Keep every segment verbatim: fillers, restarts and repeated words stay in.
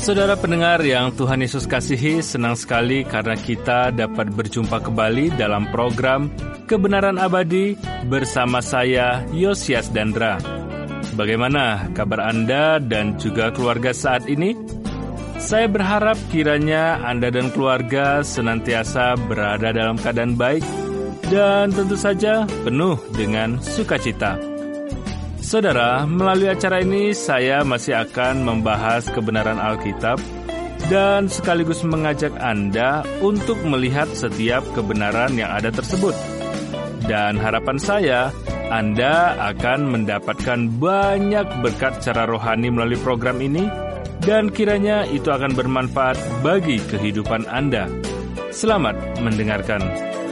Saudara pendengar yang Tuhan Yesus kasihi, senang sekali karena kita dapat berjumpa kembali dalam program Kebenaran Abadi bersama saya, Yosias Dandra. Bagaimana kabar Anda dan juga keluarga saat ini? Saya berharap kiranya Anda dan keluarga senantiasa berada dalam keadaan baik dan tentu saja penuh dengan sukacita. Saudara, melalui acara ini saya masih akan membahas kebenaran Alkitab dan sekaligus mengajak Anda untuk melihat setiap kebenaran yang ada tersebut. Dan harapan saya, Anda akan mendapatkan banyak berkat secara rohani melalui program ini dan kiranya itu akan bermanfaat bagi kehidupan Anda. Selamat mendengarkan.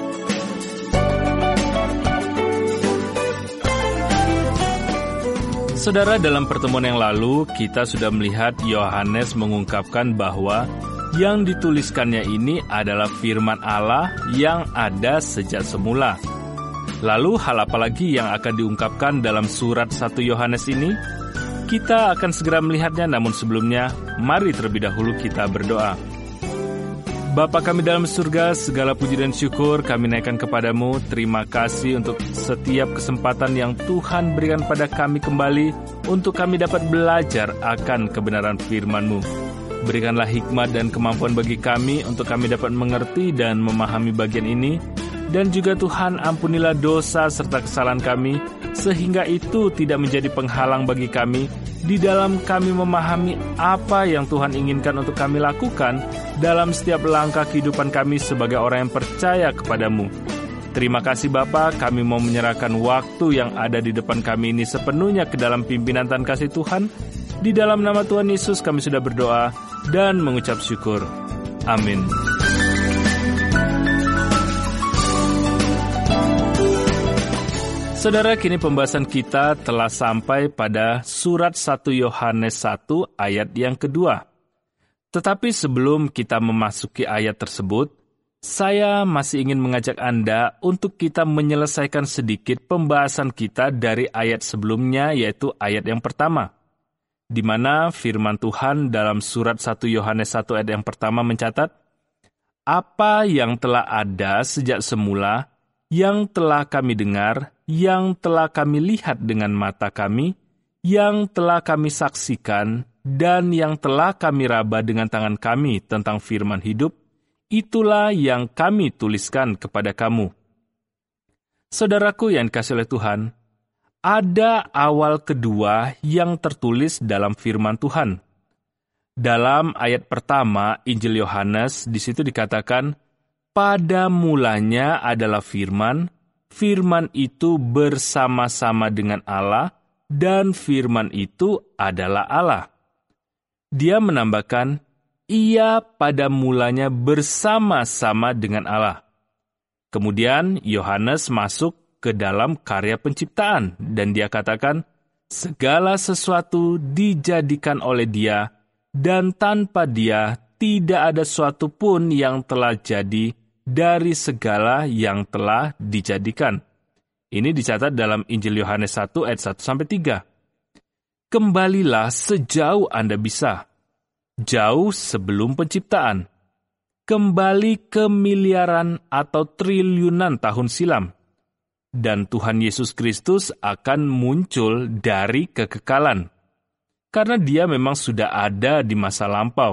Saudara, dalam pertemuan yang lalu, kita sudah melihat Yohanes mengungkapkan bahwa yang dituliskannya ini adalah firman Allah yang ada sejak semula. Lalu, hal apa lagi yang akan diungkapkan dalam surat satu Yohanes ini? Kita akan segera melihatnya, namun sebelumnya, mari terlebih dahulu kita berdoa. Bapa kami dalam surga, segala puji dan syukur kami naikkan kepadamu. Terima kasih untuk setiap kesempatan yang Tuhan berikan pada kami kembali untuk kami dapat belajar akan kebenaran firman-Mu. Berikanlah hikmat dan kemampuan bagi kami untuk kami dapat mengerti dan memahami bagian ini. Dan juga Tuhan, ampunilah dosa serta kesalahan kami, sehingga itu tidak menjadi penghalang bagi kami di dalam kami memahami apa yang Tuhan inginkan untuk kami lakukan dalam setiap langkah kehidupan kami sebagai orang yang percaya kepadamu. Terima kasih Bapa, kami mau menyerahkan waktu yang ada di depan kami ini sepenuhnya ke dalam pimpinan dan kasih Tuhan. Di dalam nama Tuhan Yesus kami sudah berdoa dan mengucap syukur. Amin. Saudara, kini pembahasan kita telah sampai pada surat satu Yohanes satu ayat yang kedua. Tetapi sebelum kita memasuki ayat tersebut, saya masih ingin mengajak Anda untuk kita menyelesaikan sedikit pembahasan kita dari ayat sebelumnya, yaitu ayat yang pertama, di mana firman Tuhan dalam surat satu Yohanes satu ayat yang pertama mencatat, "Apa yang telah ada sejak semula, yang telah kami dengar, yang telah kami lihat dengan mata kami, yang telah kami saksikan, dan yang telah kami raba dengan tangan kami tentang firman hidup, itulah yang kami tuliskan kepada kamu." Saudaraku yang dikasihi oleh Tuhan, ada awal kedua yang tertulis dalam firman Tuhan. Dalam ayat pertama Injil Yohanes, di situ dikatakan, "Pada mulanya adalah firman, firman itu bersama-sama dengan Allah, dan firman itu adalah Allah." Dia menambahkan, "Ia pada mulanya bersama-sama dengan Allah." Kemudian Yohanes masuk ke dalam karya penciptaan, dan dia katakan, "Segala sesuatu dijadikan oleh Dia, dan tanpa Dia tidak ada sesuatu pun yang telah jadi dari segala yang telah dijadikan." Ini dicatat dalam Injil Yohanes satu ayat satu sampai tiga. Kembalilah sejauh Anda bisa, jauh sebelum penciptaan. Kembali ke miliaran atau triliunan tahun silam. Dan Tuhan Yesus Kristus akan muncul dari kekekalan. Karena Dia memang sudah ada di masa lampau.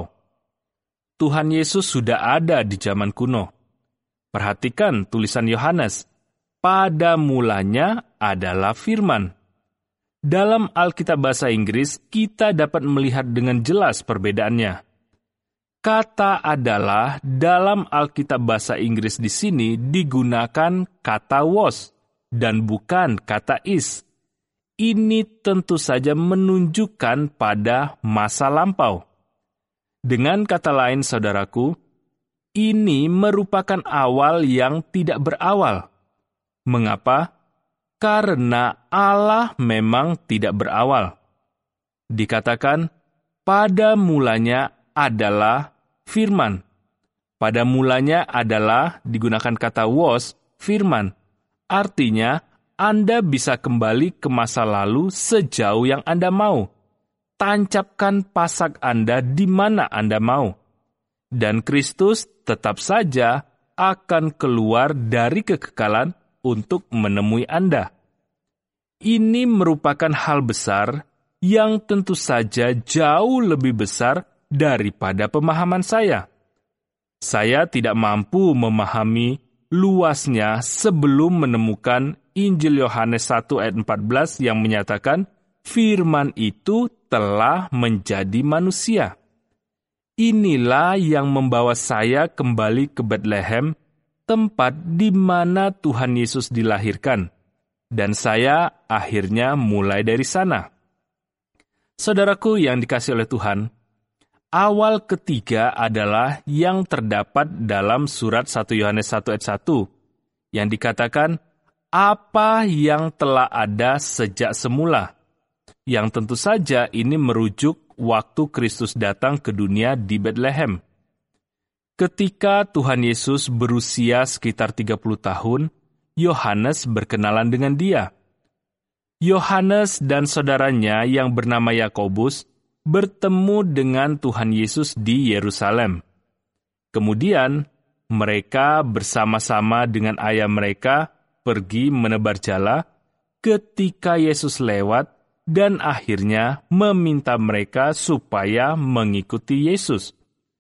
Tuhan Yesus sudah ada di zaman kuno. Perhatikan tulisan Yohanes, "Pada mulanya adalah firman." Dalam Alkitab bahasa Inggris, kita dapat melihat dengan jelas perbedaannya. Kata "adalah" dalam Alkitab bahasa Inggris di sini digunakan kata was dan bukan kata is. Ini tentu saja menunjukkan pada masa lampau. Dengan kata lain, saudaraku, ini merupakan awal yang tidak berawal. Mengapa? Karena Allah memang tidak berawal. Dikatakan, pada mulanya adalah firman. Pada mulanya adalah digunakan kata was, firman. Artinya, Anda bisa kembali ke masa lalu sejauh yang Anda mau. tancapkan pasak Anda di mana Anda mau. Dan Kristus tetap saja akan keluar dari kekekalan untuk menemui Anda. Ini merupakan hal besar yang tentu saja jauh lebih besar daripada pemahaman saya. Saya tidak mampu memahami luasnya sebelum menemukan Injil Yohanes satu ayat empat belas yang menyatakan firman itu telah menjadi manusia. Inilah yang membawa saya kembali ke Bethlehem, tempat di mana Tuhan Yesus dilahirkan. Dan saya akhirnya mulai dari sana. Saudaraku yang dikasihi oleh Tuhan, awal ketiga adalah yang terdapat dalam surat satu Yohanes satu ayat satu, yang dikatakan, apa yang telah ada sejak semula. Yang tentu saja ini merujuk waktu Kristus datang ke dunia di Bethlehem. Ketika Tuhan Yesus berusia sekitar tiga puluh tahun, Yohanes berkenalan dengan dia. Yohanes dan saudaranya yang bernama Yakobus bertemu dengan Tuhan Yesus di Yerusalem. Kemudian, mereka bersama-sama dengan ayah mereka pergi menebar jala ketika Yesus lewat dan akhirnya meminta mereka supaya mengikuti Yesus.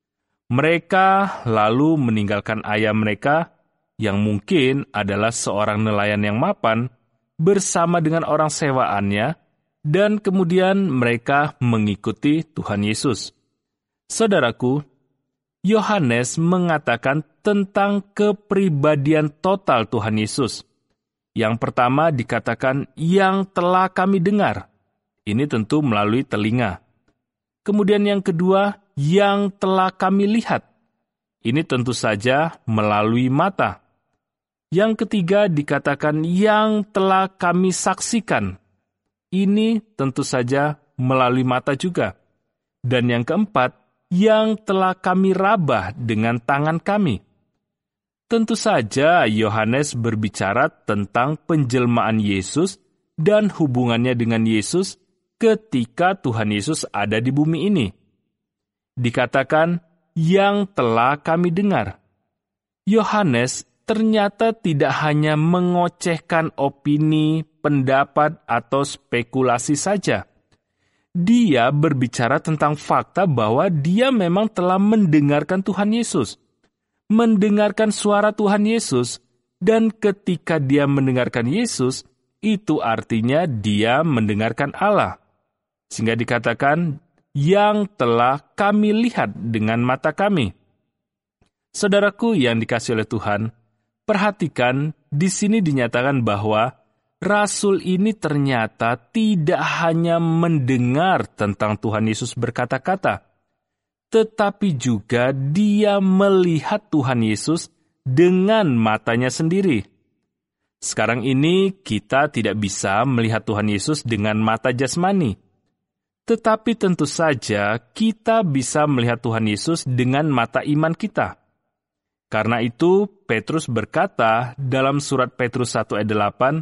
Mereka lalu meninggalkan ayah mereka, yang mungkin adalah seorang nelayan yang mapan, bersama dengan orang sewaannya, dan kemudian mereka mengikuti Tuhan Yesus. Saudaraku, Yohanes mengatakan tentang kepribadian total Tuhan Yesus. Yang pertama dikatakan, yang telah kami dengar. Ini tentu melalui telinga. Kemudian yang kedua, yang telah kami lihat. Ini tentu saja melalui mata. Yang ketiga dikatakan yang telah kami saksikan. Ini tentu saja melalui mata juga. Dan yang keempat, yang telah kami rabah dengan tangan kami. Tentu saja Yohanes berbicara tentang penjelmaan Yesus dan hubungannya dengan Yesus ketika Tuhan Yesus ada di bumi ini. Dikatakan, yang telah kami dengar. Yohanes ternyata tidak hanya mengocehkan opini, pendapat, atau spekulasi saja. Dia berbicara tentang fakta bahwa dia memang telah mendengarkan Tuhan Yesus. Mendengarkan suara Tuhan Yesus, dan ketika dia mendengarkan Yesus, itu artinya dia mendengarkan Allah. Sehingga dikatakan, yang telah kami lihat dengan mata kami. Saudaraku yang dikasihi oleh Tuhan, perhatikan di sini dinyatakan bahwa Rasul ini ternyata tidak hanya mendengar tentang Tuhan Yesus berkata-kata, tetapi juga dia melihat Tuhan Yesus dengan matanya sendiri. Sekarang ini kita tidak bisa melihat Tuhan Yesus dengan mata jasmani. Tetapi tentu saja kita bisa melihat Tuhan Yesus dengan mata iman kita. Karena itu Petrus berkata dalam surat Petrus satu ayat delapan,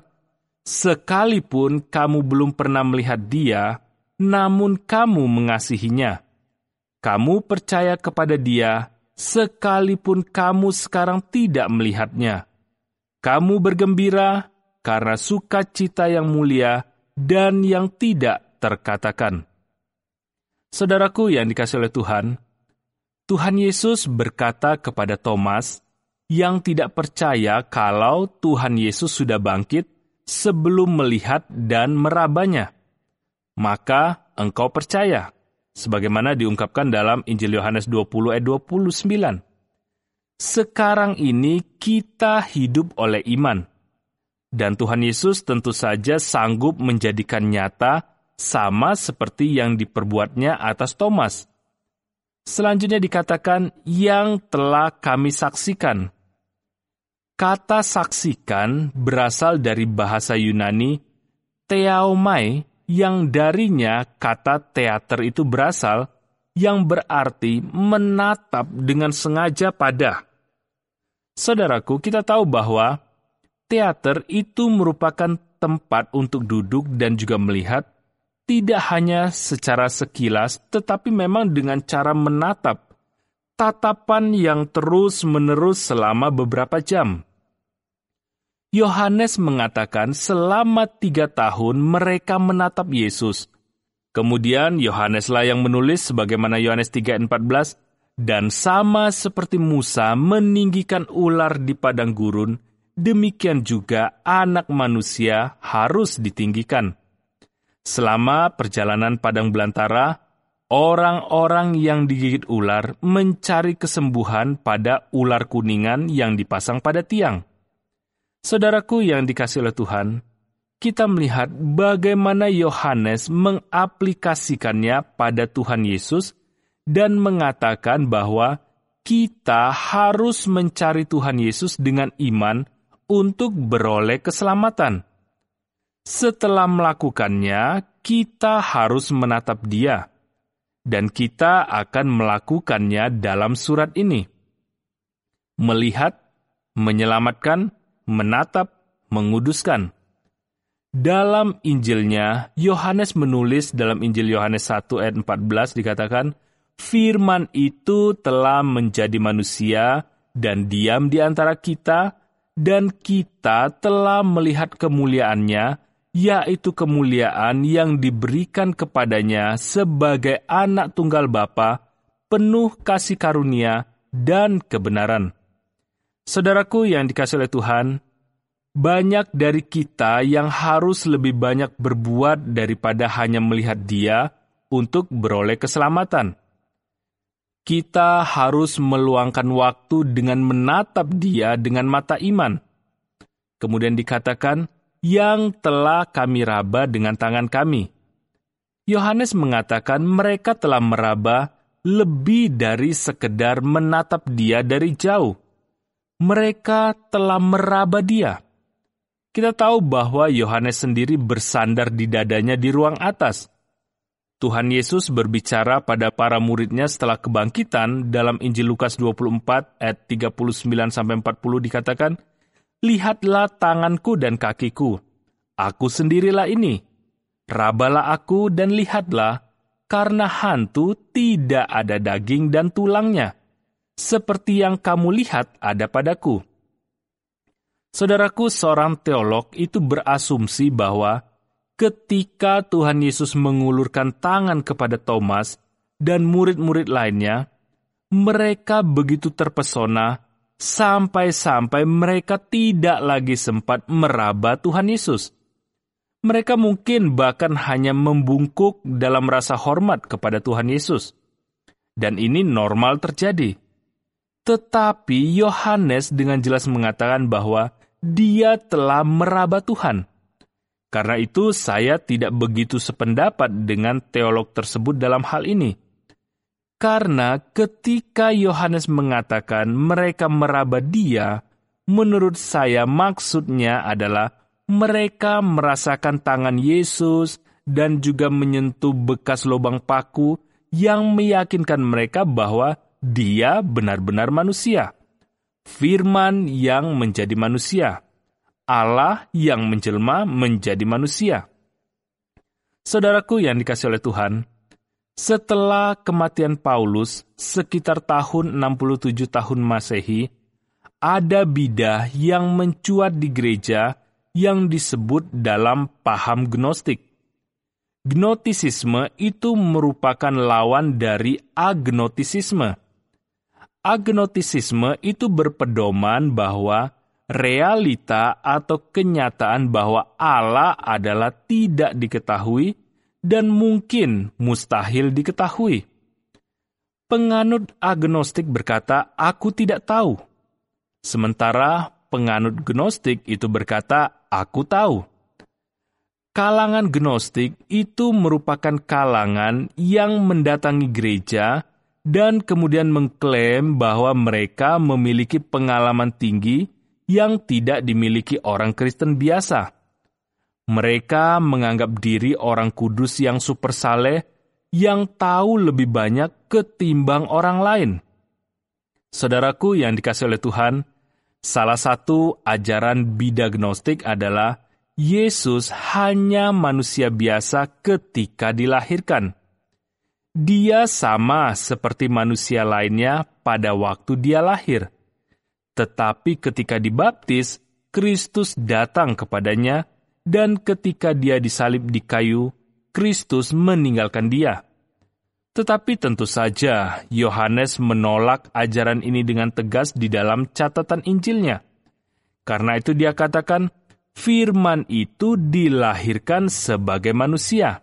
sekalipun kamu belum pernah melihat dia, namun kamu mengasihinya. Kamu percaya kepada dia, sekalipun kamu sekarang tidak melihatnya. Kamu bergembira karena sukacita yang mulia dan yang tidak terkatakan. Saudaraku yang dikasihi oleh Tuhan, Tuhan Yesus berkata kepada Thomas yang tidak percaya kalau Tuhan Yesus sudah bangkit sebelum melihat dan merabanya. Maka engkau percaya, sebagaimana diungkapkan dalam Injil Yohanes dua puluh ayat dua puluh sembilan. Sekarang ini kita hidup oleh iman. Dan Tuhan Yesus tentu saja sanggup menjadikan nyata sama seperti yang diperbuatnya atas Thomas. Selanjutnya dikatakan, yang telah kami saksikan. Kata saksikan berasal dari bahasa Yunani theaomai, yang darinya kata teater itu berasal, yang berarti menatap dengan sengaja pada. Saudaraku, kita tahu bahwa teater itu merupakan tempat untuk duduk dan juga melihat, tidak hanya secara sekilas, tetapi memang dengan cara menatap, tatapan yang terus-menerus selama beberapa jam. Yohanes mengatakan selama tiga tahun mereka menatap Yesus. Kemudian Yohaneslah yang menulis sebagaimana Yohanes tiga ayat empat belas, dan sama seperti Musa meninggikan ular di padang gurun, demikian juga anak manusia harus ditinggikan. Selama perjalanan padang belantara, orang-orang yang digigit ular mencari kesembuhan pada ular kuningan yang dipasang pada tiang. Saudaraku yang dikasihi oleh Tuhan, kita melihat bagaimana Yohanes mengaplikasikannya pada Tuhan Yesus dan mengatakan bahwa kita harus mencari Tuhan Yesus dengan iman untuk beroleh keselamatan. Setelah melakukannya, kita harus menatap Dia, dan kita akan melakukannya dalam surat ini. Melihat, menyelamatkan, menatap, menguduskan. Dalam Injilnya, Yohanes menulis dalam Injil Yohanes satu ayat empat belas dikatakan, Firman itu telah menjadi manusia dan diam di antara kita, dan kita telah melihat kemuliaannya, yaitu kemuliaan yang diberikan kepadanya sebagai anak tunggal Bapa, penuh kasih karunia dan kebenaran. Saudaraku yang dikasihi oleh Tuhan, banyak dari kita yang harus lebih banyak berbuat daripada hanya melihat Dia untuk beroleh keselamatan. Kita harus meluangkan waktu dengan menatap Dia dengan mata iman. Kemudian dikatakan, yang telah kami raba dengan tangan kami. Yohanes mengatakan mereka telah meraba lebih dari sekedar menatap Dia dari jauh. Mereka telah meraba Dia. Kita tahu bahwa Yohanes sendiri bersandar di dadanya di ruang atas. Tuhan Yesus berbicara pada para muridnya setelah kebangkitan dalam Injil Lukas dua puluh empat ayat tiga puluh sembilan sampai empat puluh dikatakan, Lihatlah tanganku dan kakiku, aku sendirilah ini. Rabalah aku dan lihatlah, karena hantu tidak ada daging dan tulangnya, seperti yang kamu lihat ada padaku. Saudaraku, seorang teolog itu berasumsi bahwa ketika Tuhan Yesus mengulurkan tangan kepada Thomas dan murid-murid lainnya, mereka begitu terpesona sampai-sampai mereka tidak lagi sempat meraba Tuhan Yesus. Mereka mungkin bahkan hanya membungkuk dalam rasa hormat kepada Tuhan Yesus. Dan ini normal terjadi. Tetapi Yohanes dengan jelas mengatakan bahwa dia telah meraba Tuhan. Karena itu saya tidak begitu sependapat dengan teolog tersebut dalam hal ini. Karena ketika Yohanes mengatakan mereka meraba Dia, menurut saya maksudnya adalah mereka merasakan tangan Yesus dan juga menyentuh bekas lubang paku yang meyakinkan mereka bahwa Dia benar-benar manusia. Firman yang menjadi manusia. Allah yang menjelma menjadi manusia. Saudaraku yang dikasihi oleh Tuhan, setelah kematian Paulus sekitar tahun enam puluh tujuh tahun Masehi, ada bidah yang mencuat di gereja yang disebut dalam paham Gnostik. Gnotisisme itu merupakan lawan dari agnotisisme. Agnotisisme itu berpedoman bahwa realita atau kenyataan bahwa Allah adalah tidak diketahui dan mungkin mustahil diketahui. Penganut agnostik berkata, aku tidak tahu. Sementara penganut gnostik itu berkata, aku tahu. Kalangan gnostik itu merupakan kalangan yang mendatangi gereja dan kemudian mengklaim bahwa mereka memiliki pengalaman tinggi yang tidak dimiliki orang Kristen biasa. Mereka menganggap diri orang kudus yang super saleh, yang tahu lebih banyak ketimbang orang lain. Saudaraku yang dikasihi oleh Tuhan, salah satu ajaran bidah Gnostik adalah Yesus hanya manusia biasa ketika dilahirkan. Dia sama seperti manusia lainnya pada waktu dia lahir. Tetapi ketika dibaptis, Kristus datang kepadanya, dan ketika dia disalib di kayu, Kristus meninggalkan dia. Tetapi tentu saja, Yohanes menolak ajaran ini dengan tegas di dalam catatan Injilnya. Karena itu dia katakan, firman itu dilahirkan sebagai manusia.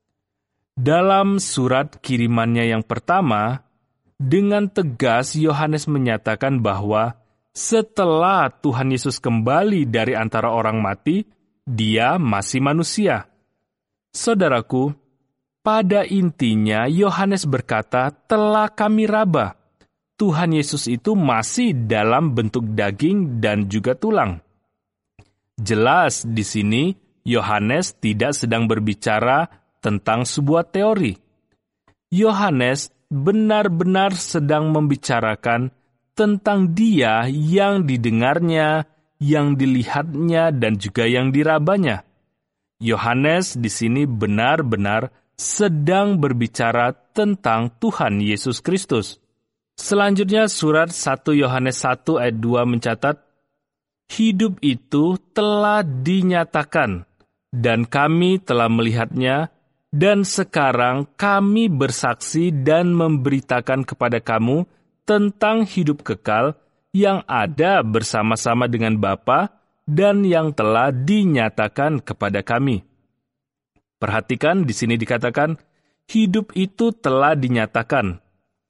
Dalam surat kirimannya yang pertama, dengan tegas Yohanes menyatakan bahwa setelah Tuhan Yesus kembali dari antara orang mati, dia masih manusia. Saudaraku, pada intinya Yohanes berkata, telah kami raba. Tuhan Yesus itu masih dalam bentuk daging dan juga tulang. Jelas di sini Yohanes tidak sedang berbicara tentang sebuah teori. Yohanes benar-benar sedang membicarakan tentang dia yang didengarnya, yang dilihatnya, dan juga yang dirabanya. Yohanes di sini benar-benar sedang berbicara tentang Tuhan Yesus Kristus. Selanjutnya surat satu Yohanes satu ayat dua mencatat, hidup itu telah dinyatakan, dan kami telah melihatnya, dan sekarang kami bersaksi dan memberitakan kepada kamu tentang hidup kekal yang ada bersama-sama dengan Bapa dan yang telah dinyatakan kepada kami. Perhatikan di sini dikatakan, hidup itu telah dinyatakan.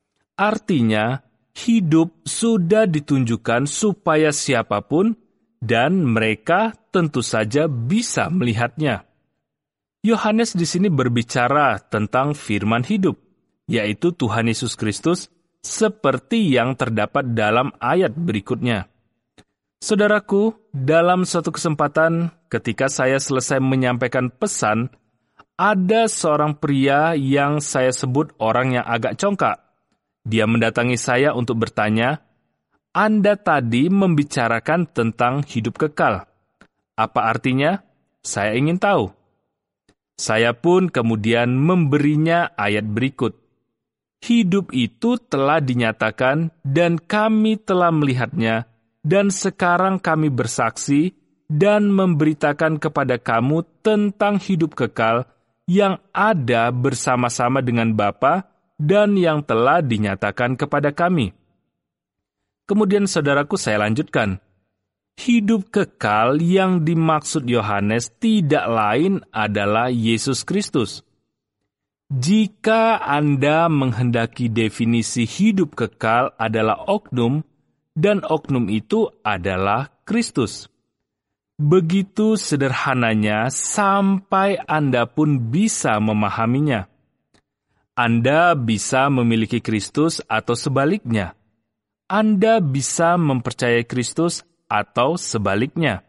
Artinya, hidup sudah ditunjukkan supaya siapapun dan mereka tentu saja bisa melihatnya. Yohanes di sini berbicara tentang firman hidup, yaitu Tuhan Yesus Kristus, seperti yang terdapat dalam ayat berikutnya. Saudaraku, dalam suatu kesempatan ketika saya selesai menyampaikan pesan, ada seorang pria yang saya sebut orang yang agak congkak. Dia mendatangi saya untuk bertanya, Anda tadi membicarakan tentang hidup kekal. Apa artinya? Saya ingin tahu. Saya pun kemudian memberinya ayat berikut. Hidup itu telah dinyatakan dan kami telah melihatnya, dan sekarang kami bersaksi dan memberitakan kepada kamu tentang hidup kekal yang ada bersama-sama dengan Bapa dan yang telah dinyatakan kepada kami. Kemudian saudaraku saya lanjutkan. Hidup kekal yang dimaksud Yohanes tidak lain adalah Yesus Kristus. Jika Anda menghendaki definisi hidup kekal adalah oknum, dan oknum itu adalah Kristus. Begitu sederhananya sampai Anda pun bisa memahaminya. Anda bisa memiliki Kristus atau sebaliknya. Anda bisa mempercayai Kristus atau sebaliknya.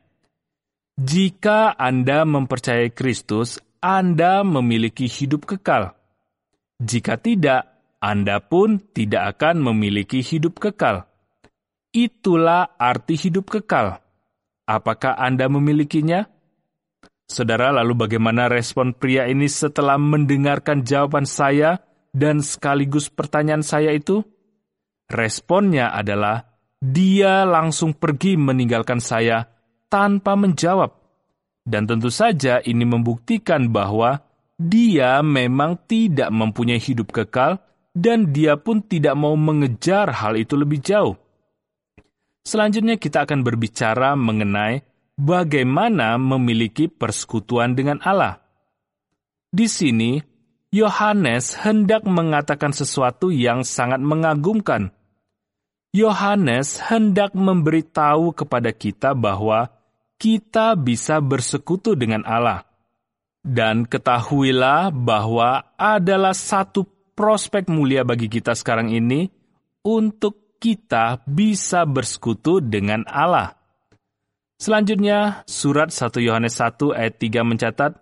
Jika Anda mempercayai Kristus, Anda memiliki hidup kekal. Jika tidak, Anda pun tidak akan memiliki hidup kekal. Itulah arti hidup kekal. Apakah Anda memilikinya? Saudara, lalu bagaimana respon pria ini setelah mendengarkan jawaban saya dan sekaligus pertanyaan saya itu? Responnya adalah, dia langsung pergi meninggalkan saya tanpa menjawab. Dan tentu saja ini membuktikan bahwa dia memang tidak mempunyai hidup kekal dan dia pun tidak mau mengejar hal itu lebih jauh. Selanjutnya kita akan berbicara mengenai bagaimana memiliki persekutuan dengan Allah. Di sini, Yohanes hendak mengatakan sesuatu yang sangat mengagumkan. Yohanes hendak memberitahu kepada kita bahwa kita bisa bersekutu dengan Allah. Dan ketahuilah bahwa adalah satu prospek mulia bagi kita sekarang ini untuk kita bisa bersekutu dengan Allah. Selanjutnya, surat satu Yohanes satu ayat tiga mencatat,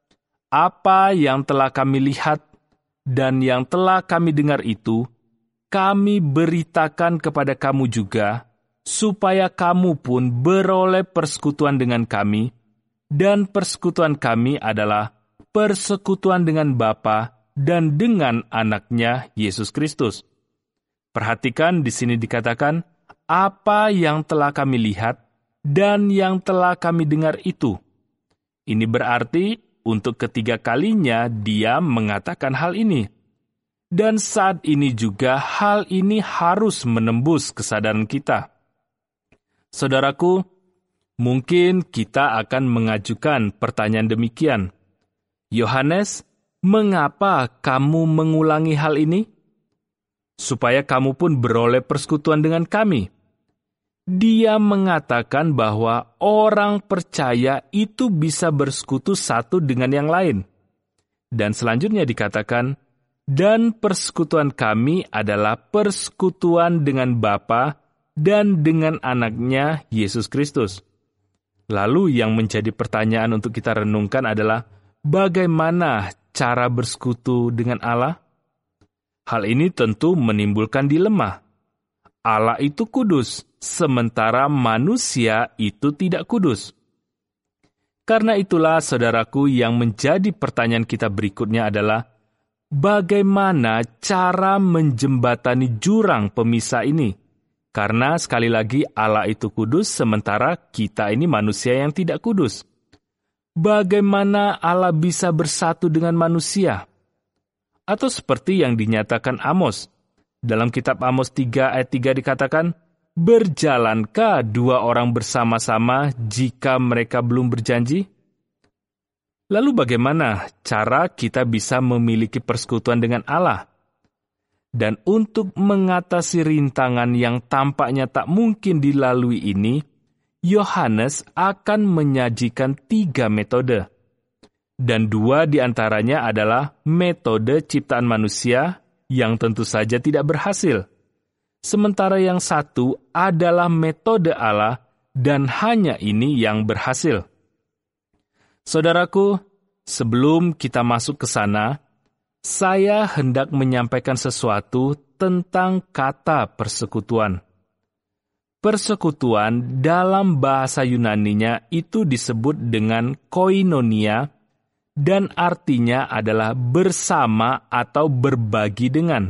apa yang telah kami lihat dan yang telah kami dengar itu, kami beritakan kepada kamu juga, supaya kamu pun beroleh persekutuan dengan kami, dan persekutuan kami adalah persekutuan dengan Bapa dan dengan anaknya Yesus Kristus. Perhatikan di sini dikatakan, apa yang telah kami lihat dan yang telah kami dengar itu. Ini berarti untuk ketiga kalinya dia mengatakan hal ini. Dan saat ini juga hal ini harus menembus kesadaran kita. Saudaraku, mungkin kita akan mengajukan pertanyaan demikian. Yohanes, mengapa kamu mengulangi hal ini? Supaya kamu pun beroleh persekutuan dengan kami. Dia mengatakan bahwa orang percaya itu bisa bersekutu satu dengan yang lain. Dan selanjutnya dikatakan, dan persekutuan kami adalah persekutuan dengan Bapa dan dengan anaknya Yesus Kristus. Lalu yang menjadi pertanyaan untuk kita renungkan adalah, bagaimana cara bersekutu dengan Allah? Hal ini tentu menimbulkan dilema. Allah itu kudus, sementara manusia itu tidak kudus. Karena itulah, saudaraku, yang menjadi pertanyaan kita berikutnya adalah, bagaimana cara menjembatani jurang pemisah ini? Karena sekali lagi Allah itu kudus, sementara kita ini manusia yang tidak kudus. Bagaimana Allah bisa bersatu dengan manusia? Atau seperti yang dinyatakan Amos. Dalam kitab Amos tiga ayat tiga dikatakan, berjalankah dua orang bersama-sama jika mereka belum berjanji? Lalu bagaimana cara kita bisa memiliki persekutuan dengan Allah? Dan untuk mengatasi rintangan yang tampaknya tak mungkin dilalui ini, Yohanes akan menyajikan tiga metode. Dan dua di antaranya adalah metode ciptaan manusia yang tentu saja tidak berhasil. Sementara yang satu adalah metode Allah dan hanya ini yang berhasil. Saudaraku, sebelum kita masuk ke sana, saya hendak menyampaikan sesuatu tentang kata persekutuan. Persekutuan dalam bahasa Yunaninya itu disebut dengan koinonia dan artinya adalah bersama atau berbagi dengan.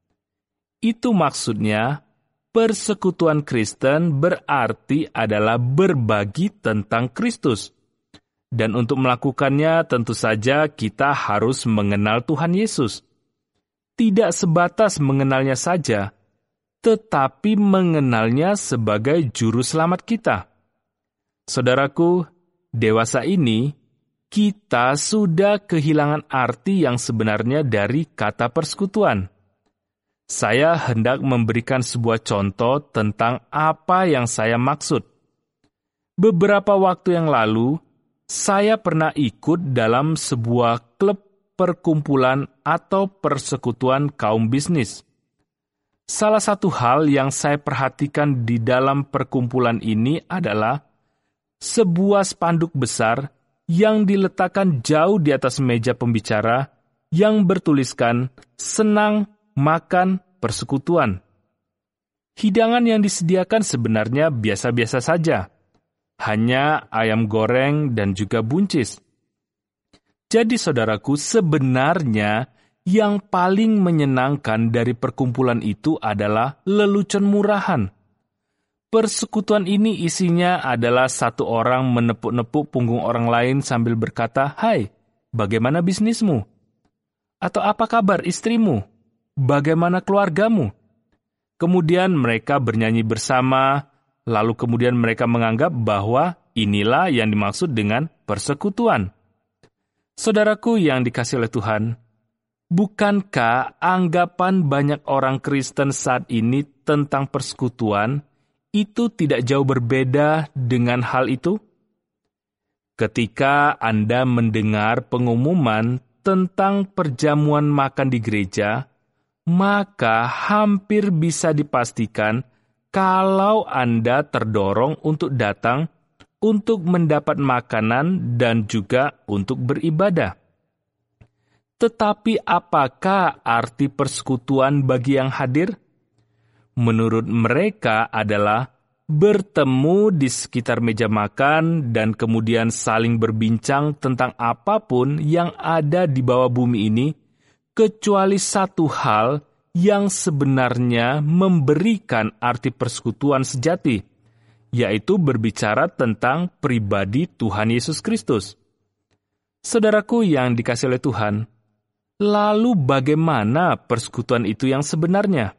Itu maksudnya, persekutuan Kristen berarti adalah berbagi tentang Kristus. Dan untuk melakukannya tentu saja kita harus mengenal Tuhan Yesus. Tidak sebatas mengenalnya saja, tetapi mengenalnya sebagai juru selamat kita. Saudaraku, dewasa ini, kita sudah kehilangan arti yang sebenarnya dari kata persekutuan. Saya hendak memberikan sebuah contoh tentang apa yang saya maksud. Beberapa waktu yang lalu, saya pernah ikut dalam sebuah klub perkumpulan atau persekutuan kaum bisnis. Salah satu hal yang saya perhatikan di dalam perkumpulan ini adalah sebuah spanduk besar yang diletakkan jauh di atas meja pembicara yang bertuliskan senang makan persekutuan. Hidangan yang disediakan sebenarnya biasa-biasa saja. Hanya ayam goreng dan juga buncis. Jadi saudaraku, sebenarnya yang paling menyenangkan dari perkumpulan itu adalah lelucon murahan. Persekutuan ini isinya adalah satu orang menepuk-nepuk punggung orang lain sambil berkata, "Hai, bagaimana bisnismu?" Atau "Apa kabar istrimu? Bagaimana keluargamu?" Kemudian mereka bernyanyi bersama, lalu kemudian mereka menganggap bahwa inilah yang dimaksud dengan persekutuan. Saudaraku yang dikasihi oleh Tuhan, bukankah anggapan banyak orang Kristen saat ini tentang persekutuan itu tidak jauh berbeda dengan hal itu? Ketika Anda mendengar pengumuman tentang perjamuan makan di gereja, maka hampir bisa dipastikan kalau Anda terdorong untuk datang, untuk mendapat makanan dan juga untuk beribadah. Tetapi apakah arti persekutuan bagi yang hadir? Menurut mereka adalah bertemu di sekitar meja makan, dan kemudian saling berbincang tentang apapun yang ada di bawah bumi ini, kecuali satu hal yang sebenarnya memberikan arti persekutuan sejati, yaitu berbicara tentang pribadi Tuhan Yesus Kristus. Saudaraku yang dikasihi oleh Tuhan, lalu bagaimana persekutuan itu yang sebenarnya?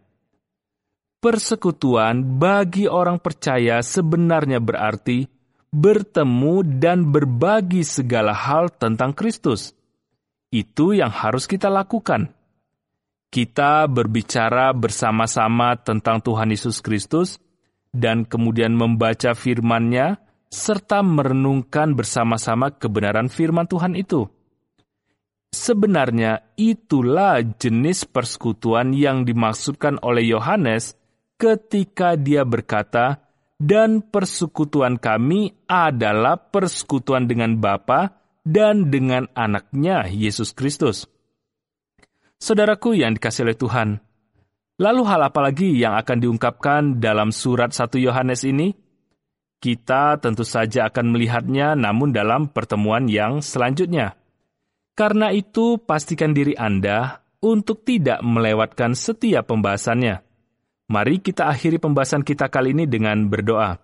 Persekutuan bagi orang percaya sebenarnya berarti bertemu dan berbagi segala hal tentang Kristus. Itu yang harus kita lakukan. Kita berbicara bersama-sama tentang Tuhan Yesus Kristus, dan kemudian membaca firman-Nya, serta merenungkan bersama-sama kebenaran firman Tuhan itu. Sebenarnya itulah jenis persekutuan yang dimaksudkan oleh Yohanes ketika dia berkata, "Dan persekutuan kami adalah persekutuan dengan Bapa dan dengan Anak-Nya Yesus Kristus." Saudaraku yang dikasihi oleh Tuhan, lalu hal apa lagi yang akan diungkapkan dalam surat satu Yohanes ini? Kita tentu saja akan melihatnya, namun dalam pertemuan yang selanjutnya. Karena itu, pastikan diri Anda untuk tidak melewatkan setiap pembahasannya. Mari kita akhiri pembahasan kita kali ini dengan berdoa.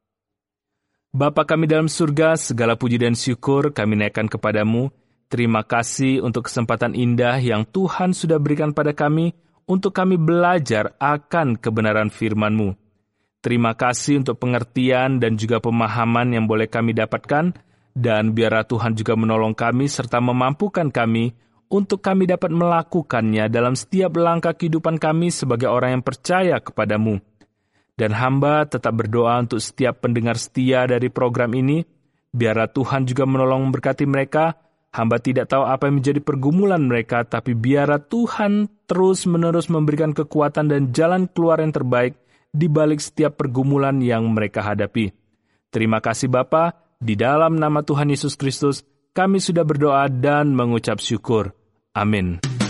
Bapa kami dalam surga, segala puji dan syukur kami naikkan kepadamu. Terima kasih untuk kesempatan indah yang Tuhan sudah berikan pada kami untuk kami belajar akan kebenaran firman-Mu. Terima kasih untuk pengertian dan juga pemahaman yang boleh kami dapatkan, dan biarlah Tuhan juga menolong kami serta memampukan kami untuk kami dapat melakukannya dalam setiap langkah kehidupan kami sebagai orang yang percaya kepadamu. Dan hamba tetap berdoa untuk setiap pendengar setia dari program ini, biarlah Tuhan juga menolong memberkati mereka. Hamba tidak tahu apa yang menjadi pergumulan mereka, tapi biarlah Tuhan terus-menerus memberikan kekuatan dan jalan keluar yang terbaik di balik setiap pergumulan yang mereka hadapi. Terima kasih Bapa, di dalam nama Tuhan Yesus Kristus, kami sudah berdoa dan mengucap syukur. Amin.